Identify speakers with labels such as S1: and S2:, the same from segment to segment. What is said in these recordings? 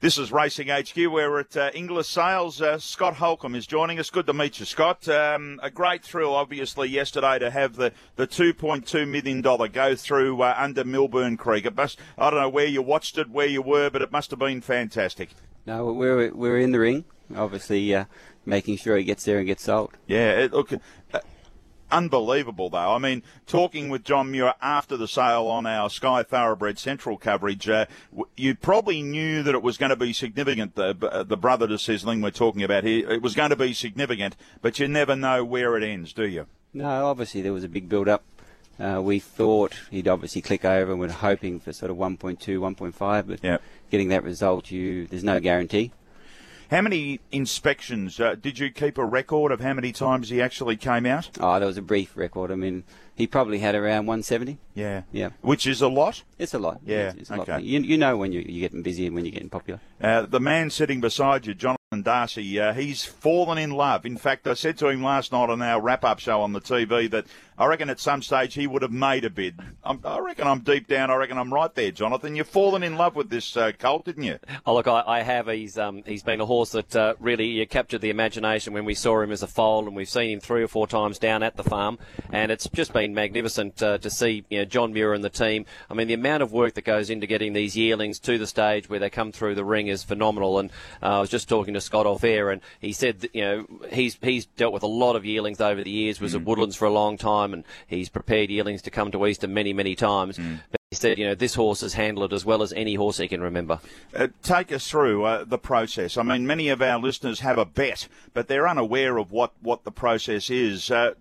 S1: This is Racing HQ. We're at Inglis Sales. Scott Holcomb is joining us. Good to meet you, Scott. A great thrill, obviously, yesterday to have the $2.2 million go through under Milburn Creek. I don't know where you watched it, where you were, but it must have been fantastic.
S2: No, we're in the ring, obviously, making sure he gets there and gets sold.
S1: Yeah, unbelievable, though. I mean, talking with John Muir after the sale on our Sky Thoroughbred Central coverage, you probably knew that it was going to be significant, the brother to Sizzling we're talking about here. It was going to be significant, but you never know where it ends, do you?
S2: No, obviously there was a big build-up. We thought he'd obviously click over and we're hoping for sort of 1.2, 1.5, but
S1: yep.
S2: Getting that result, there's no guarantee.
S1: How many inspections? Did you keep a record of how many times he actually came out?
S2: Oh, there was a brief record. I mean, he probably had around 170.
S1: Yeah.
S2: Yeah.
S1: Which is a lot?
S2: It's a lot.
S1: Yeah.
S2: It's a lot. You know when you're getting busy and when you're getting popular.
S1: The man sitting beside you, Jonathan Darcy, he's fallen in love. In fact, I said to him last night on our wrap-up show on the TV that I reckon at some stage he would have made a bid. I reckon I'm deep down. I reckon I'm right there, Jonathan. You've fallen in love with this colt, didn't you?
S3: Oh, look, I have. He's been a horse that really captured the imagination when we saw him as a foal, and we've seen him 3 or 4 times down at the farm, and it's just been magnificent to see John Muir and the team. I mean, the amount of work that goes into getting these yearlings to the stage where they come through the ring is phenomenal. And I was just talking to Scott off air, and he said that, he's dealt with a lot of yearlings over the years, was at Woodlands for a long time, and he's prepared yearlings to come to Easter many, many times. But he said, this horse has handled it as well as any horse he can remember.
S1: Take us through the process. I mean, many of our listeners have a bet, but they're unaware of what the process is. The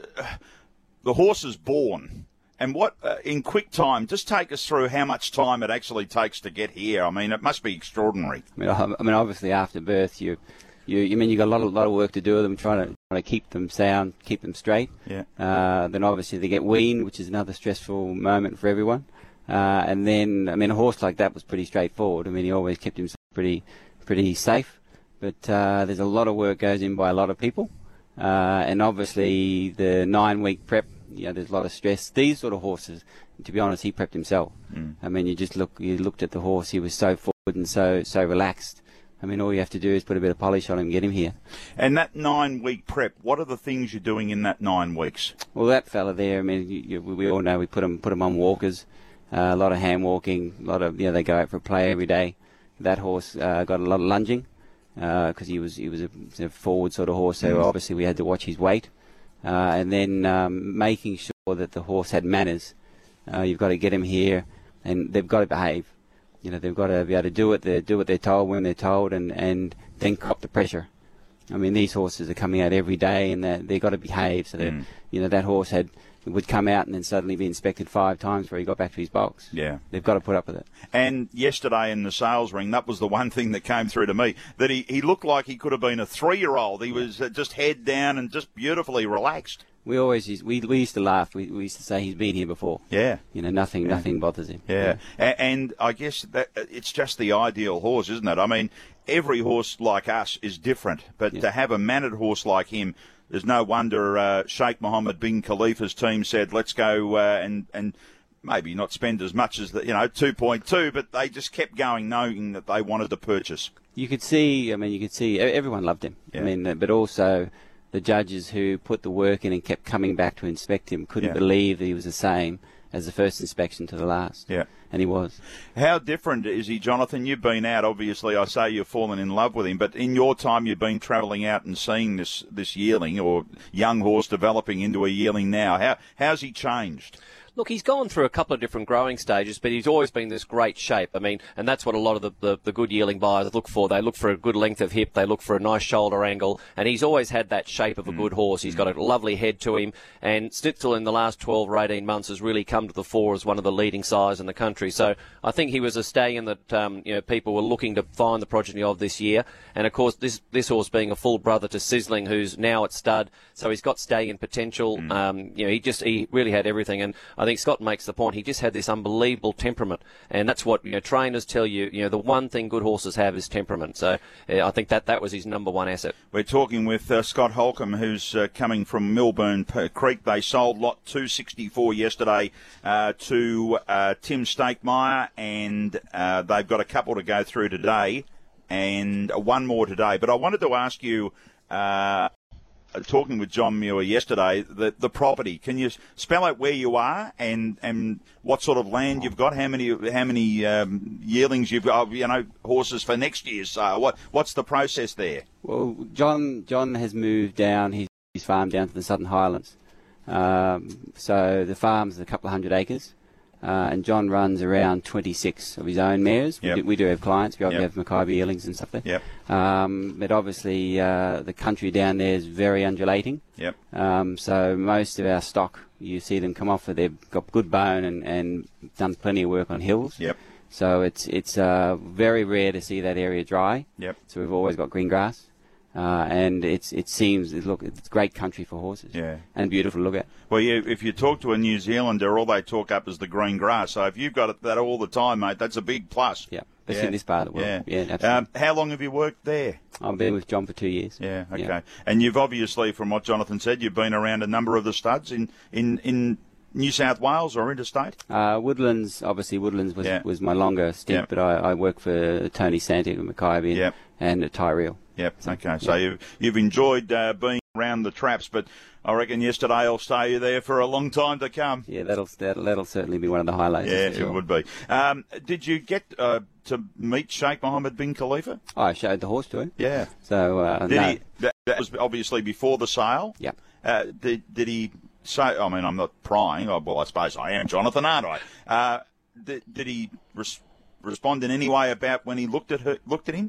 S1: horse is born. And what, in quick time, just take us through how much time it actually takes to get here. I mean, it must be extraordinary.
S2: I mean, obviously after birth, you got a lot of work to do with them, trying to keep them sound, keep them straight.
S1: Yeah.
S2: Then obviously they get weaned, which is another stressful moment for everyone. And then, I mean, a horse like that was pretty straightforward. I mean, he always kept himself pretty safe. But there's a lot of work goes in by a lot of people. And obviously the 9-week prep, there's a lot of stress. These sort of horses, to be honest, he prepped himself. I mean, you looked at the horse, he was so forward and so relaxed. I mean, all you have to do is put a bit of polish on him and get him here.
S1: And that 9-week prep, what are the things you're doing in that 9 weeks?
S2: Well, that fella there, I mean, we all know we put him on walkers, a lot of hand walking, a lot of, they go out for a play every day. That horse got a lot of lunging because he was a forward sort of horse, so obviously we had to watch his weight. And then making sure that the horse had manners. You've got to get him here, and they've got to behave. They've got to be able to do what they're told when they're told, and then cop the pressure. I mean, these horses are coming out every day, and they've got to behave. So that that horse would come out and then suddenly be inspected 5 times before he got back to his box.
S1: Yeah,
S2: they've got to put up with it.
S1: And yesterday in the sales ring, that was the one thing that came through to me, that he looked like he could have been a 3-year-old. He was just head down and just beautifully relaxed.
S2: We always used to laugh. We used to say he's been here before.
S1: Yeah.
S2: Nothing bothers him.
S1: Yeah. And I guess that it's just the ideal horse, isn't it? I mean, every horse like us is different, but to have a mannered horse like him, there's no wonder Sheikh Mohammed bin Khalifa's team said, let's go and maybe not spend as much as 2.2, but they just kept going knowing that they wanted to purchase.
S2: You could see everyone loved him.
S1: Yeah.
S2: I mean, but also the judges who put the work in and kept coming back to inspect him couldn't believe that he was the same as the first inspection to the last.
S1: Yeah.
S2: And he was.
S1: How different is he, Jonathan? You've been out, obviously. I say you've fallen in love with him, but in your time you've been travelling out and seeing this yearling or young horse developing into a yearling now. How's he changed?
S3: Look, he's gone through a couple of different growing stages, but he's always been this great shape. I mean, and that's what a lot of the good yearling buyers look for. They look for a good length of hip, they look for a nice shoulder angle, and he's always had that shape of a good horse. He's got a lovely head to him, and Snitzel in the last 12 or 18 months has really come to the fore as one of the leading sires in the country. So I think he was a stallion that people were looking to find the progeny of this year. And of course, this horse being a full brother to Sizzling, who's now at stud, so he's got stallion potential. He really had everything, and I think Scott makes the point. He just had this unbelievable temperament, and that's what trainers tell you. The one thing good horses have is temperament. So I think that was his number one asset.
S1: We're talking with Scott Holcomb, who's coming from Milburn Creek. They sold lot 264 yesterday to Tim Stakemeyer, and they've got a couple to go through today. and one more today. But I wanted to ask you, talking with John Muir yesterday, the property. Can you spell out where you are and what sort of land you've got? How many yearlings you've got? Horses for next year's sale. What's the process there?
S2: Well, John has moved down his farm down to the Southern Highlands. So the farm's a couple of 100 acres. And John runs around 26 of his own mares.
S1: Yep.
S2: We do have clients. We have Mackay yearlings and stuff there.
S1: Yep.
S2: But obviously the country down there is very undulating.
S1: Yep.
S2: So most of our stock, you see them come off, they've got good bone and done plenty of work on hills.
S1: Yep.
S2: So it's very rare to see that area dry.
S1: Yep.
S2: So we've always got green grass. And it's great country for horses.
S1: Yeah.
S2: And beautiful to look at.
S1: Well, if you talk to a New Zealander, all they talk up is the green grass. So if you've got that all the time, mate, that's a big plus.
S2: Yeah, especially in this part of the world.
S1: Yeah,
S2: absolutely.
S1: How long have you worked there?
S2: I've been with John for 2 years.
S1: Yeah, okay. Yeah. And you've obviously, from what Jonathan said, you've been around a number of the studs in New South Wales or interstate?
S2: Woodlands was my longer stint, but I worked for Tony Santiago, Mackay, and at Tyrrell.
S1: Yep. Okay. So you've enjoyed being around the traps, but I reckon yesterday will stay there for a long time to come.
S2: Yeah, that'll certainly be one of the highlights.
S1: Yeah,
S2: sure.
S1: It would be. Did you get to meet Sheikh Mohammed bin Khalifa?
S2: I showed the horse to him.
S1: Yeah.
S2: So
S1: did he? That was obviously before the sale.
S2: Yeah.
S1: Did he say? I mean, I'm not prying. Well, I suppose I am, Jonathan, aren't I? Did he respond in any way about when he looked at him?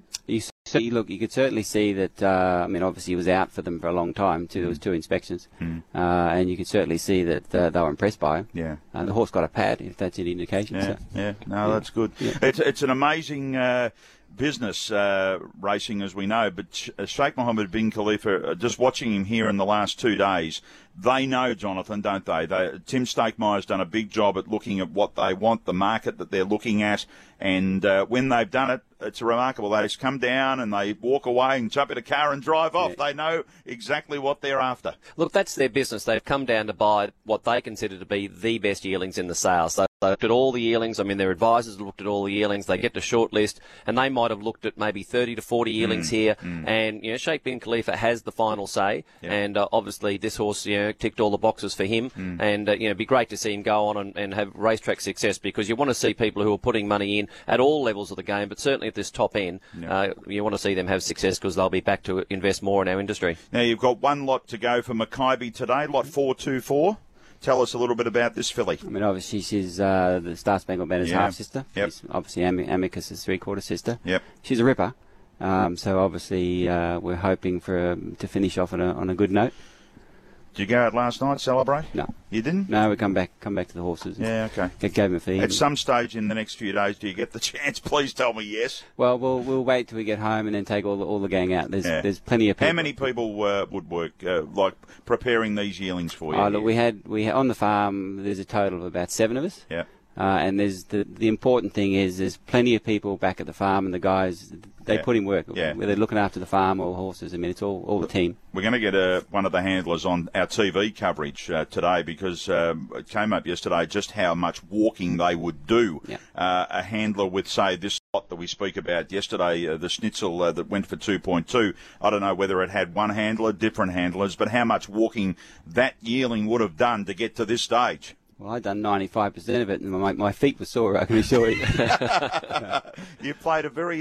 S2: You could certainly see that. Obviously he was out for them for a long time too. There was 2 inspections, and you could certainly see that they were impressed by him.
S1: Yeah.
S2: The horse got a pad, if that's any indication.
S1: Yeah.
S2: So.
S1: Yeah. No, that's good. Yeah. It's an amazing business, racing, as we know. But Sheikh Mohammed bin Khalifa, just watching him here in the last 2 days, they know, Jonathan, don't they? Tim Stakemeyer's done a big job at looking at what they want, the market that they're looking at, and when they've done it, it's remarkable. They just come down and they walk away and jump in a car and drive off. Yeah. They know exactly what they're after.
S3: Look, that's their business. They've come down to buy what they consider to be the best yearlings in the sale. So they looked at all the yearlings. I mean, their advisors looked at all the yearlings. They get the short list, and they might have looked at maybe 30 to 40 yearlings here. And, Sheikh bin Khalifa has the final say. Yep. And obviously this horse, ticked all the boxes for him. And, it'd be great to see him go on and have racetrack success, because you want to see people who are putting money in at all levels of the game, but certainly at this top end, you want to see them have success, because they'll be back to invest more in our industry.
S1: Now, you've got one lot to go for Mackay today, lot 424. Tell us a little bit about this filly.
S2: I mean, obviously she's the Star Spangled Banner's half sister.
S1: Yep.
S2: She's obviously Amicus's 3/4 sister.
S1: Yep.
S2: She's a ripper. So obviously we're hoping to finish off on a good note.
S1: Did you go out last night, celebrate?
S2: No.
S1: You didn't?
S2: No, we come back to the horses.
S1: Yeah, okay.
S2: Gave them a feed.
S1: At some stage in the next few days, do you get the chance? Please tell me yes.
S2: Well, we'll wait till we get home and then take all the gang out. There's plenty of people.
S1: How many people would work like preparing these yearlings for you?
S2: Oh, look, we had on the farm. There's a total of about 7 of us.
S1: Yeah.
S2: And there's the important thing is there's plenty of people back at the farm, and the guys they put in work.
S1: Yeah.
S2: Whether they're looking after the farm or horses. I mean, it's all the team.
S1: We're going to get one of the handlers on our TV coverage today, because it came up yesterday just how much walking they would do.
S2: Yeah.
S1: A handler with, say, this lot that we speak about yesterday, the Schnitzel that went for 2.2. I don't know whether it had one handler, different handlers, but how much walking that yearling would have done to get to this stage.
S2: Well, I'd done 95% of it, and my feet were sore, I can assure you.
S1: You played a very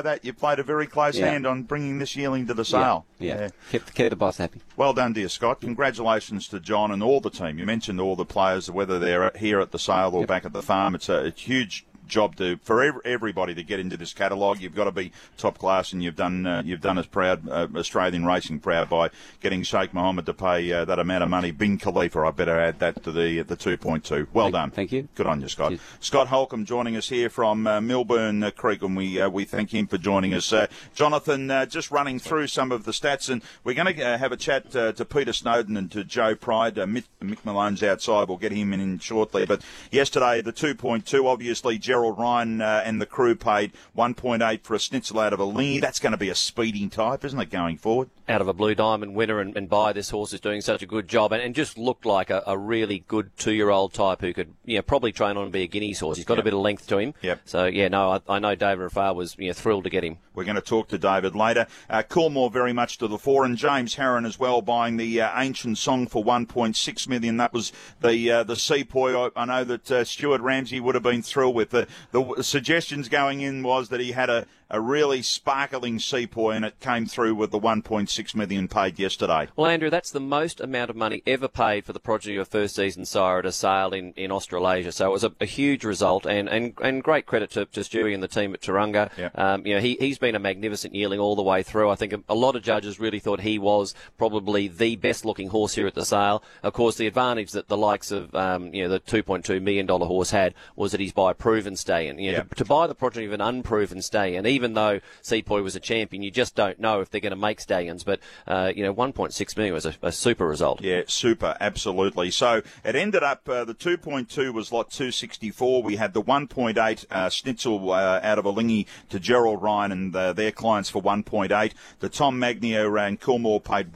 S1: close hand on bringing this yearling to the sale.
S2: Yeah. Kept the boss happy.
S1: Well done, dear Scott. Congratulations to John and all the team. You mentioned all the players, whether they're here at the sale or back at the farm. It's a huge job for everybody to get into this catalogue. You've got to be top class, and you've done us proud, Australian racing proud, by getting Sheikh Mohammed to pay that amount of money. Bin Khalifa, I better add that to the 2.2. Well done.
S2: Thank you.
S1: Good on you, Scott.
S2: Cheers.
S1: Scott Holcomb joining us here from Milburn Creek, and we thank him for joining us. Jonathan, just running through some of the stats, and we're going to have a chat to Peter Snowden and to Joe Pride. Mick Malone's outside. We'll get him in shortly. But yesterday, the 2.2, obviously, Gerald Ryan and the crew paid 1.8 for a Schnitzel out of a Lingy. That's going to be a speeding type, isn't it, going forward?
S3: out of a Blue Diamond winner and buy this horse is doing such a good job and just looked like a really good 2-year-old type who could probably train on to be a Guineas horse. He's got a bit of length to him.
S1: Yep.
S3: So I know David Rafar was thrilled to get him.
S1: We're going to talk to David later. Coolmore very much to the fore, and James Harron as well, buying the Ancient Song for $1.6 million. That was the Sepoy. I know that Stuart Ramsey would have been thrilled with the suggestions going in was that he had a really sparkling Sepoy, and it came through with the $1.6 million paid yesterday.
S3: Well, Andrew, that's the most amount of money ever paid for the progeny of first season sire at a sale in Australasia. So it was a huge result, and great credit to Stewie and the team at Turunga.
S1: Yep.
S3: He's been a magnificent yearling all the way through. I think a lot of judges really thought he was probably the best looking horse here at the sale. Of course, the advantage that the likes of the $2.2 million horse had was that he's by a proven stallion. To buy the progeny of an unproven stallion, even though Sepoy was a champion, you just don't know if they're going to make stallions. But $1.6 million was a super result.
S1: Yeah, super, absolutely. So it ended up the 2.2 was lot 264. We had the 1.8 Schnitzel out of Alinghi to Gerald Ryan and their clients for 1.8. The Tom Magnier and Coolmore paid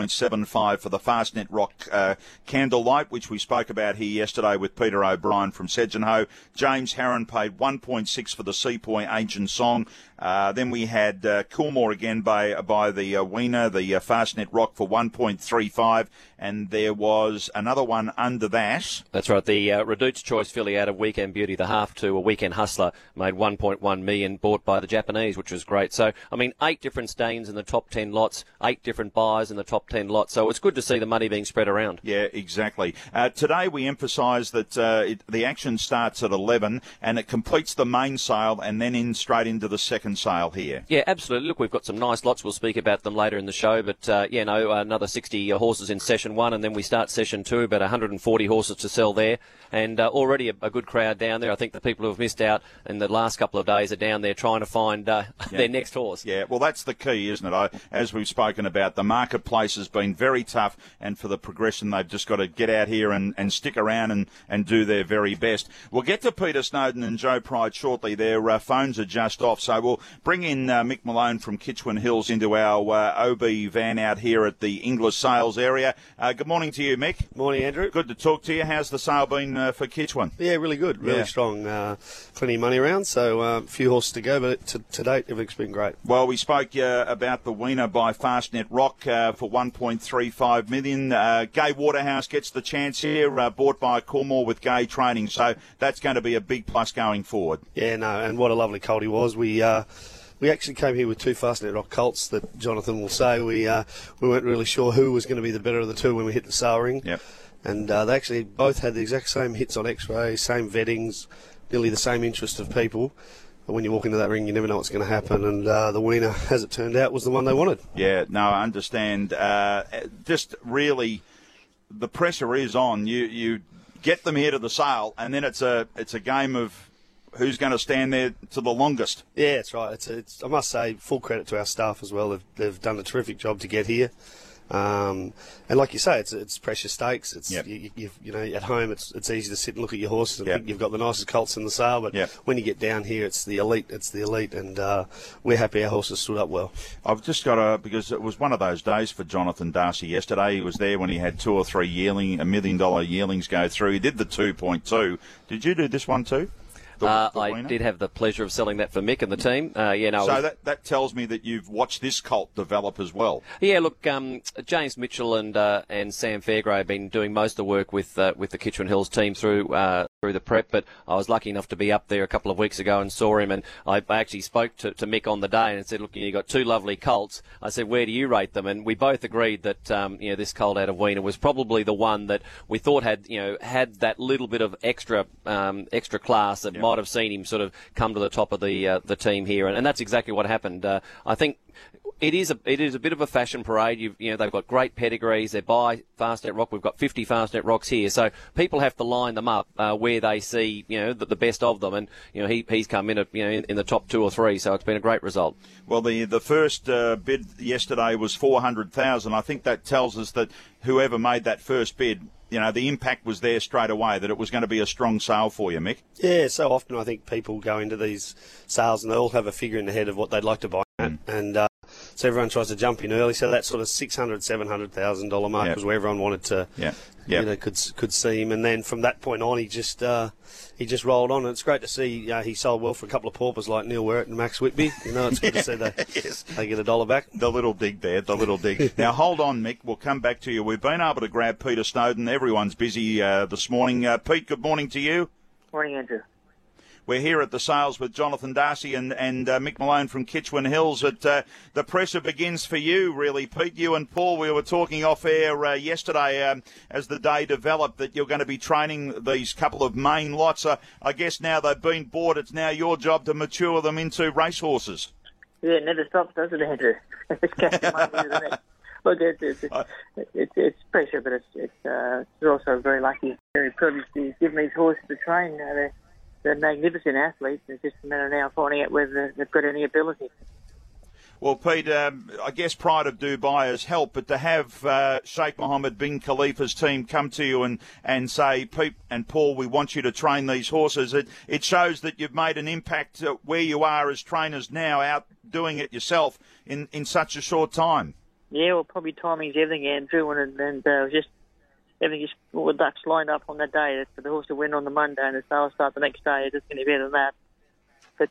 S1: 1.75 for the Fastnet Rock Candlelight, which we spoke about here yesterday with Peter O'Brien from Sedgenho. James Harron paid 1.6 for the Sepoy Ancient Song. Then we had Coolmore again by the Wiener, the Fastnet Rock for 1.35, and there was another one under that.
S3: That's right, the Redute's Choice filly out of Weekend Beauty, the half to a Weekend Hustler, made $1.1 million, bought by the Japanese, which was great. So, 8 different stallions in the top 10 lots, 8 different buyers in the top 10 lots. So it's good to see the money being spread around.
S1: Yeah, exactly. Today we emphasise that the action starts at 11 and it completes the main sale and then straight into the second sale here.
S3: Yeah, absolutely. Look, we've got some nice lots. We'll speak about them later in the show. But, another 60 horses in session 1, and then we start session 2, about 140 horses to sell there. And already a good crowd down there. I think the people who have missed out in the last couple of days are down there trying to find their next horse.
S1: Yeah, well, that's the key, isn't it? As we've spoken about, the marketplace has been very tough, and for the progression, they've just got to get out here and stick around and do their very best. We'll get to Peter Snowden and Joe Pride shortly. Their phones are just off, so we'll bring in Mick Malone from Kitchwin Hills into our OB van out here at the Inglis sales area. Good morning to you, Mick.
S4: Morning, Andrew.
S1: Good to talk to you. How's the sale been for Kitchwin?
S4: Yeah, really good, really strong. Plenty of money around, so a few horses to go, but to date, everything's been great.
S1: Well, we spoke about the Wiener by Fastnet Rock for $1.35 million. Gay Waterhouse gets the chance here, bought by Coolmore with Gay Training, so that's going to be a big plus going forward.
S4: Yeah, no, and what a lovely colt he was. We actually came here with 2 Fastnet Rock colts that Jonathan will say. We weren't really sure who was going to be the better of the two when we hit the sale ring.
S1: Yep.
S4: And they actually both had the exact same hits on X-ray, same vettings, nearly the same interest of people. But when you walk into that ring, you never know what's going to happen. And the Wiener, as it turned out, was the one they wanted.
S1: Yeah, no, I understand. Just really, the pressure is on. You get them here to the sale, and then it's a game of who's going to stand there to the longest.
S4: Yeah, that's right. It's I must say, full credit to our staff as well. They've done a terrific job to get here. And like you say, it's precious stakes. It's at home it's easy to sit and look at your horses and think you've got the nicest colts in the sale, but when you get down here, it's the elite, and we're happy our horses stood up well.
S1: I've just got because it was one of those days for Jonathan Darcy yesterday. He was there when he had 2 or 3 $1 million yearlings go through. He did the 2.2. Did you do this one too?
S3: I did have the pleasure of selling that for Mick and the team.
S1: So that tells me that you've watched this colt develop as well.
S3: Yeah, look, James Mitchell and Sam Fairgrave have been doing most of the work with the Kitchwin Hills team through the prep, but I was lucky enough to be up there a couple of weeks ago and saw him, and I actually spoke to Mick on the day and said, look, you got 2 lovely colts. I said, where do you rate them? And we both agreed that this colt out of Wiener was probably the one that we thought had that little bit of extra class that might have seen him sort of come to the top of the team here, and that's exactly what happened. I think it is a bit of a fashion parade. They've got great pedigrees. They're by Fastnet Rock. We've got 50 Fastnet Rocks here, so people have to line them up where they see the best of them. And he's come in in the top 2 or 3, so it's been a great result.
S1: Well, the first bid yesterday was $400,000. I think that tells us that whoever made that first bid, the impact was there straight away, that it was going to be a strong sale for you, Mick.
S4: Yeah, so often I think people go into these sales and they all have a figure in their head of what they'd like to buy. And So everyone tries to jump in early. So that sort of $600,000-$700,000 mark was where everyone wanted to, could see him. And then from that point on, he just rolled on. And it's great to see he sold well for a couple of paupers like Neil Werrett and Max Whitby. It's good to see they get $1 back.
S1: The little dig there, the little dig. Now hold on, Mick. We'll come back to you. We've been able to grab Peter Snowden. Everyone's busy this morning. Pete, good morning to you.
S5: Morning, Andrew.
S1: We're here at the sales with Jonathan Darcy and Mick Malone from Kitchwin Hills. The pressure begins for you, really, Pete. You and Paul, we were talking off air yesterday as the day developed that you're going to be training these couple of main lots. I guess now they've been bought, it's now your job to mature them into racehorses.
S5: Yeah, it never stops, does it, Andrew? It's catching money, isn't it? Look, it's pressure, but it's also very lucky, very privileged to give these horses to train. They're magnificent athletes. It's just a matter now of finding out whether they've got any ability.
S1: Well, Pete, I guess Pride of Dubai has helped, but to have Sheikh Mohammed bin Khalifa's team come to you and say, Pete and Paul, we want you to train these horses, it shows that you've made an impact where you are as trainers now, out doing it yourself in such a short time. Yeah,
S5: well, probably timing's everything, Andrew, and just everything, just all the ducks lined up on that day for the horse to win on the Monday and the sales start the next day. It's going to be better than that. But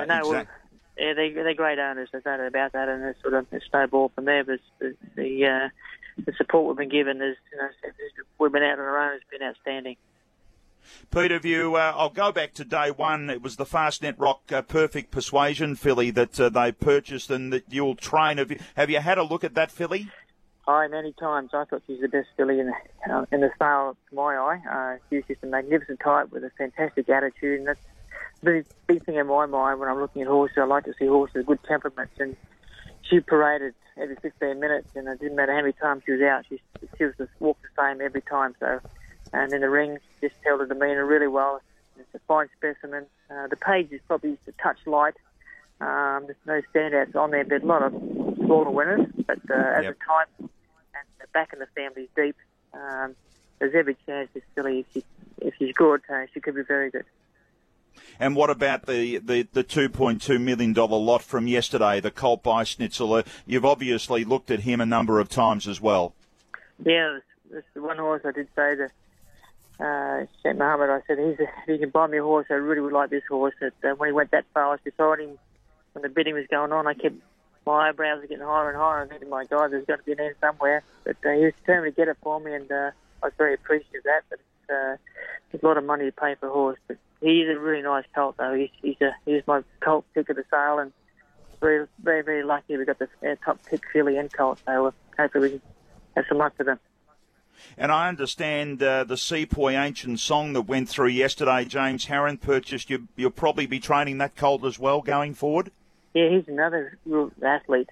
S5: they're great owners. There's no doubt about that, and it's sort of a snowball from there. But the support we've been given is, we've been out on our own. Has been outstanding.
S1: Peter, I'll go back to day one. It was the Fastnet Rock Perfect Persuasion filly that they purchased and that you'll train. Have you had a look at that filly?
S5: Many times. I thought she was the best filly in the sale, to my eye. She was just a magnificent type with a fantastic attitude, and that's the big thing in my mind when I'm looking at horses. I like to see horses with good temperaments, and she paraded every 15 minutes, and it didn't matter how many times she was out. She was just walked the same every time. So, and in the ring, she just held her demeanour really well. It's a fine specimen. The page is probably just a touch light. There's no standouts on there, but a lot of smaller winners. But as a type, and the back in the family's deep, there's every chance this filly, if she's good, she could be very good.
S1: And what about the $2.2 million lot from yesterday, the Colt by Schnitzel? You've obviously looked at him a number of times as well.
S5: Yeah, there's the one horse I did say to Sheikh Mohammed. I said, if you can buy me a horse, I really would like this horse. When he went that far, I was beside him when the bidding was going on. My eyebrows were getting higher and higher, and thinking, my God, there's got to be an end somewhere. But he was determined to get it for me, and I was very appreciative of that. But it's a lot of money to pay for a horse. But he's a really nice colt, though. He's my colt pick of the sale, and very, very, very lucky we got the top pick filly and colt. So hopefully we can have some luck for them.
S1: And I understand the Sepoy Ancient Song that went through yesterday, James Harron purchased. You'll probably be training that colt as well going forward?
S5: Yeah, he's another real athlete.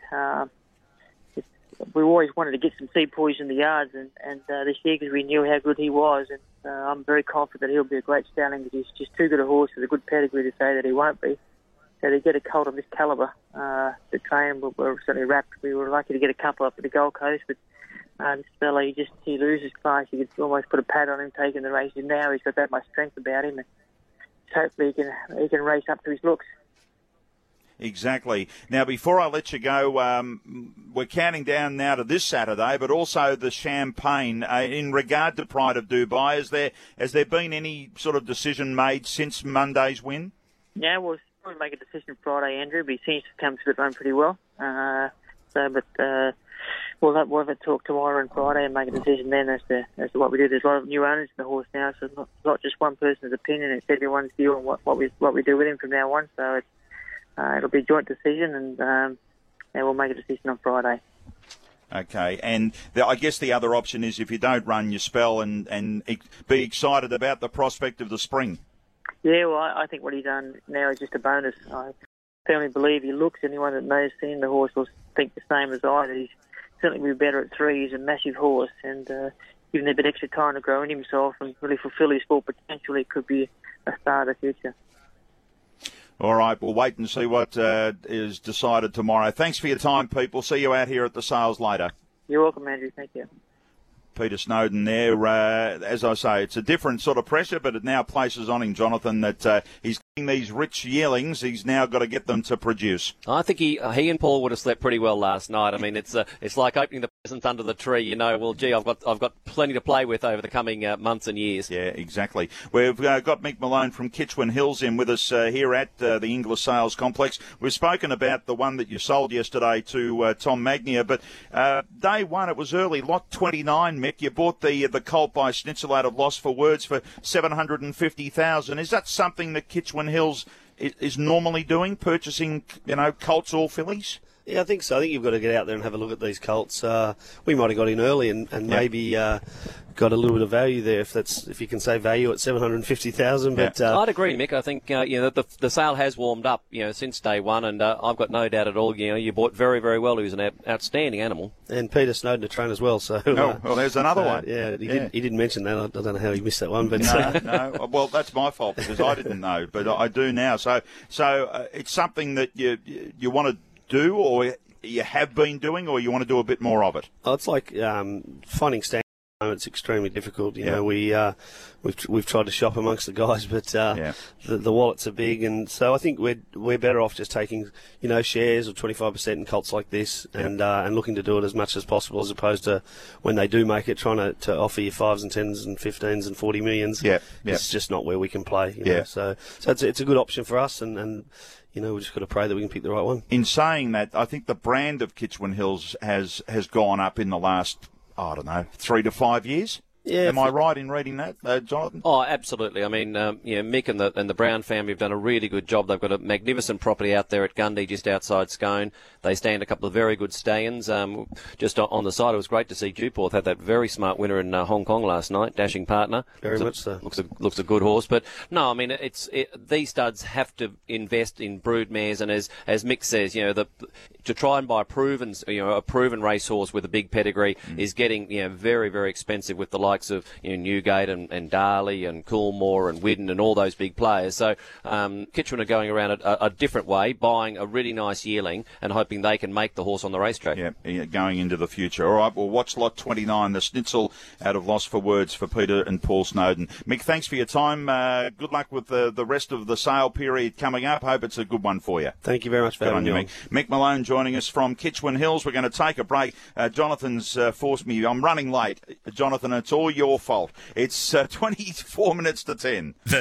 S5: We always wanted to get some Sepoys in the yards, and this year because we knew how good he was, and I'm very confident he'll be a great stallion because he's just too good a horse with a good pedigree to say that he won't be. So to get a colt of this calibre to train, we're certainly wrapped. We were lucky to get a couple up at the Gold Coast, but this fella, he loses class. You could almost put a pad on him taking the race. And now he's got that much strength about him, and hopefully he can race up to his looks.
S1: Exactly. Now, before I let you go, we're counting down now to this Saturday, but also the Champagne. In regard to Pride of Dubai, has there been any sort of decision made since Monday's win?
S5: Yeah, we'll probably make a decision Friday, Andrew, but he seems to come to the run pretty well. We'll have a talk tomorrow and Friday and make a decision then as to what we do. There's a lot of new owners in the horse now, so it's not just one person's opinion. It's everyone's view on what we do with him from now on. So it'll be a joint decision, and we'll make a decision on Friday.
S1: Okay, and I guess the other option is if you don't run your spell and be excited about the prospect of the spring.
S5: Yeah, well, I think what he's done now is just a bonus. I firmly believe he looks. Anyone that knows seen the horse will think the same as I. That he's certainly be better at 3. He's a massive horse, and given a bit extra time to grow in himself and really fulfil his full potential, it could be a star of the future.
S1: All right, we'll wait and see what is decided tomorrow. Thanks for your time, Pete. We'll see you out here at the sales later.
S5: You're welcome, Andrew. Thank you.
S1: Peter Snowden there. As I say, it's a different sort of pressure, but it now places on him, Jonathan, that he's these rich yearlings, he's now got to get them to produce.
S3: I think he and Paul would have slept pretty well last night. I mean, it's like opening the presents under the tree. You know, well, gee, I've got plenty to play with over the coming months and years.
S1: Yeah, exactly. We've got Mick Malone from Kitchwin Hills in with us here at the Inglis Sales Complex. We've spoken about the one that you sold yesterday to Tom Magnier, but day one, it was early, lot 29, Mick. You bought the colt by Schnitzel out of Lost for Words for $750,000. Is that something that Kitchwin Hills is normally doing, purchasing, colts or fillies?
S4: Yeah, I think so. I think you've got to get out there and have a look at these colts. We might have got in early and maybe got a little bit of value there, if you can say value at $750,000. But
S3: I'd agree, Mick. I think the sale has warmed up, since day one, and I've got no doubt at all. You bought very, very well. He was an outstanding animal,
S4: and Peter Snowden a train as well. So
S1: well, there's another one.
S4: Yeah, he didn't mention that. I don't know how he missed that one, but
S1: no. Well, that's my fault because I didn't know, but I do now. So it's something that you want to do, or you have been doing, or you want to do a bit more of it?
S4: Oh, it's like finding stands. It's extremely difficult. You know, we've tried to shop amongst the guys, but the wallets are big, and so I think we're better off just taking shares or 25% in colts like this, and looking to do it as much as possible, as opposed to when they do make it, trying to offer you 5s and 10s and 15s and 40 millions. It's just not where we can play. You know? So it's a good option for us, and we've just got to pray that we can pick the right one.
S1: In saying that, I think the brand of Kitchwin Hills has gone up in the last, 3 to 5 years.
S4: Yeah,
S1: am I right in reading that, Jonathan?
S3: Oh, absolutely. I mean, Mick and the Brown family have done a really good job. They've got a magnificent property out there at Gundy, just outside Scone. They stand a couple of very good stallions. Just on the side, it was great to see Dewporth had that very smart winner in Hong Kong last night, Dashing Partner.
S4: Very much so.
S3: Looks a good horse. But no, I mean, these studs have to invest in brood mares, and as Mick says, to try and buy a proven racehorse with a big pedigree is getting very, very expensive with the likes of Newgate and Darley and Coolmore and Widden and all those big players. So Kitchwin are going around a different way, buying a really nice yearling and hoping they can make the horse on the racetrack.
S1: Yeah, going into the future. All right, we'll watch lot 29, the Schnitzel out of Lost for Words for Peter and Paul Snowden. Mick, thanks for your time. Good luck with the rest of the sale period coming up. Hope it's a good one for you.
S4: Thank you very much for having me on.
S1: Mick Malone joining us from Kitchwin Hills. We're going to take a break. Jonathan's forced me. I'm running late. Jonathan, it's all your fault. It's 24 minutes to 10.